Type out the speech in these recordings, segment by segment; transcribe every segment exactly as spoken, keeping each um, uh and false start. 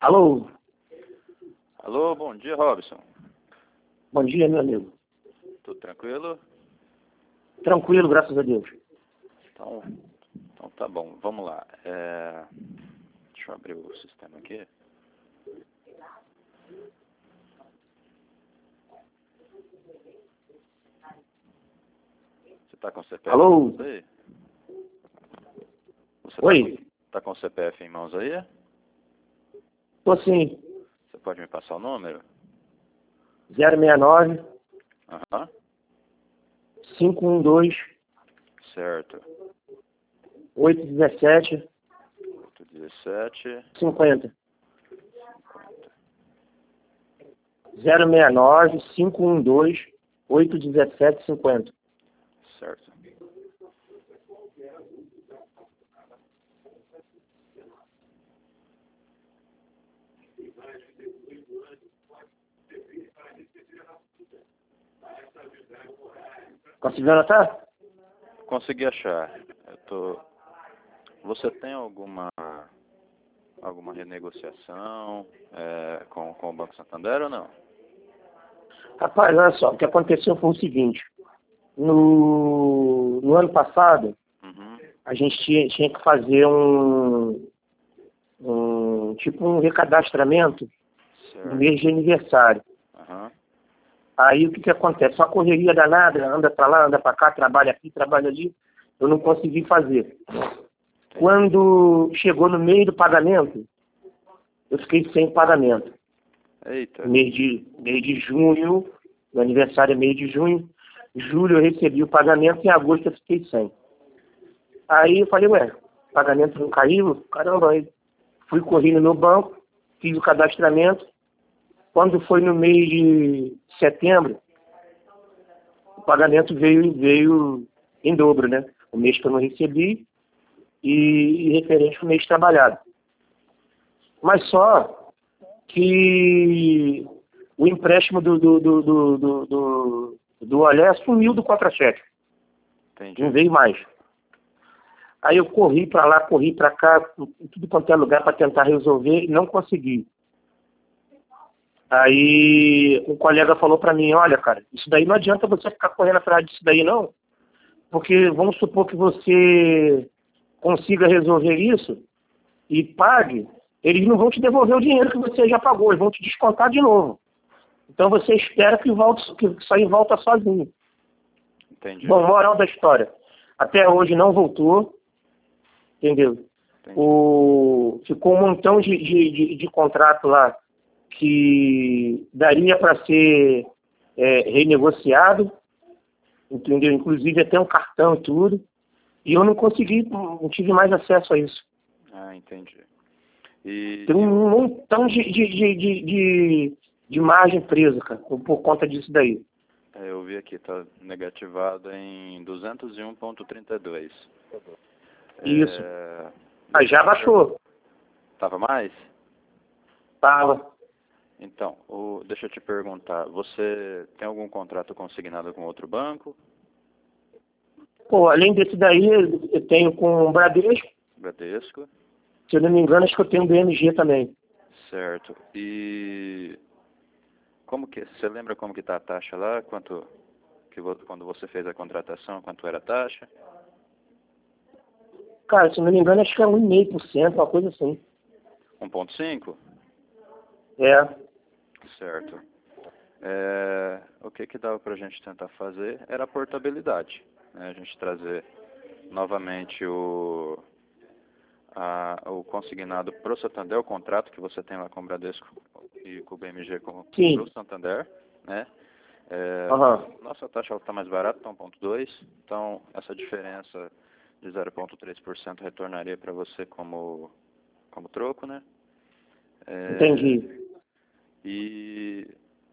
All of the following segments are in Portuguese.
Alô? Alô, bom dia, Robson. Bom dia, meu amigo. Tudo tranquilo? Tranquilo, graças a Deus. Então, então tá bom, vamos lá. É... Deixa eu abrir o sistema aqui. Você tá com o C P F Alô? em mãos aí? Você Oi? Tá com, tá com o C P F em mãos aí? Tô sim. Você pode me passar o número? zero seis nove, Aham, cinco um dois, certo. oito um sete, oito dezessete, cinquenta. cinquenta. zero seis nove, cinco um dois, oito um sete, cinquenta. Certo. Conseguiu anotar? Consegui achar. Eu tô... Você tem alguma alguma renegociação é, com, com o Banco Santander ou não? Rapaz, olha só, o que aconteceu foi o seguinte. No, no ano passado, Uhum. a gente tinha, tinha que fazer um, um tipo um recadastramento no Certo. mês de aniversário. Aham. Aí o que que acontece? Uma correria danada, anda pra lá, anda pra cá, trabalha aqui, trabalha ali. Eu não consegui fazer. Quando chegou no meio do pagamento, eu fiquei sem pagamento. Eita. Mês de, mês de junho, meu aniversário é mês de junho. Julho eu recebi o pagamento, em agosto eu fiquei sem. Aí eu falei, ué, o pagamento não caiu? Caramba, aí fui correr no meu banco, fiz o cadastramento. Quando foi no mês de setembro, o pagamento veio, veio em dobro, né? O mês que eu não recebi e, e referente ao mês trabalhado. Mas só que o empréstimo do, do, do, do, do, do, do Olé sumiu do contra-cheque. Entendi. Não veio mais. Aí eu corri para lá, corri para cá, em tudo quanto é lugar para tentar resolver e não consegui. Aí um colega falou para mim, olha, cara, isso daí não adianta você ficar correndo atrás disso daí não, porque vamos supor que você consiga resolver isso e pague, eles não vão te devolver o dinheiro que você já pagou, eles vão te descontar de novo. Então você espera que, volte, que isso aí volta sozinho. Entendi. Bom, moral da história, até hoje não voltou, entendeu? Entendi. O, ficou um montão de, de, de, de contrato lá que daria para ser é, renegociado, entendeu? Inclusive até um cartão e tudo, e eu não consegui, não tive mais acesso a isso. Ah, entendi. E, Tem e um o- montão de, de, de, de, de, de margem presa, cara, por, por conta disso daí. é, eu vi aqui, tá negativado em duzentos e um vírgula trinta e dois. Isso. É, Mas deixa já eu te baixou. Tava mais? Tava. Então, o, deixa eu te perguntar, você tem algum contrato consignado com outro banco? Pô, além desse daí, eu tenho com o Bradesco, Bradesco? se eu não me engano, acho que eu tenho B M G também. Certo. E como que, você lembra como que tá a taxa lá? Quanto que vo- quando você fez a contratação, quanto era a taxa? Cara, se eu não me engano, acho que é um vírgula cinco por cento, uma coisa assim. um vírgula cinco? É. Certo. É, o que que dava para a gente tentar fazer era a portabilidade, né? A gente trazer novamente o, a, o consignado pro Santander, o contrato que você tem lá com o Bradesco e com o B M G com Sim. o Santander, né? É, Aham. nossa taxa está mais barata, está um vírgula dois, então essa diferença de zero vírgula três por cento retornaria para você como, como troco, né? É, Entendi. E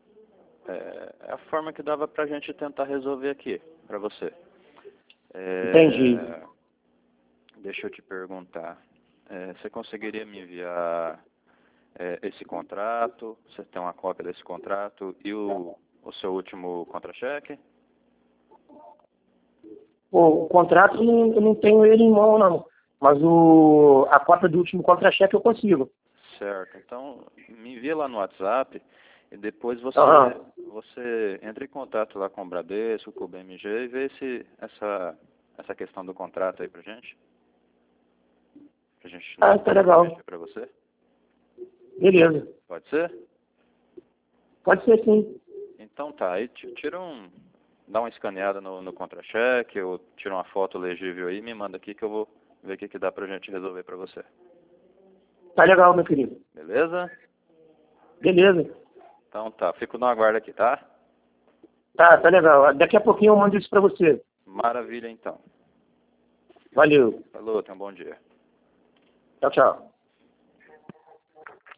é, é a forma que dava para a gente tentar resolver aqui, para você. É, Entendi. deixa eu te perguntar, é, você conseguiria me enviar é, esse contrato? Você tem uma cópia desse contrato e o, o seu último contra-cheque? Pô, o contrato eu não, eu não tenho ele em mão, não. Mas o, a cópia do último contra-cheque eu consigo. certo. Então, me envia lá no WhatsApp e depois você, Aham. você entra em contato lá com o Bradesco, com o B M G e vê se essa, essa questão do contrato aí pra gente. Pra gente Ah, tá legal. para você. Beleza. Pode ser? Pode ser sim. Então tá, aí ti- tira um, dá uma escaneada no, no contra-cheque, ou tira uma foto legível aí e me manda aqui que eu vou ver o que, que dá pra gente resolver pra você. Tá legal, meu querido. Beleza? Beleza. Então tá, fico no aguardo aqui, tá? Tá, tá legal. Daqui a pouquinho eu mando isso pra você. Maravilha então. Valeu. Falou, tenha um bom dia. Tchau, tchau.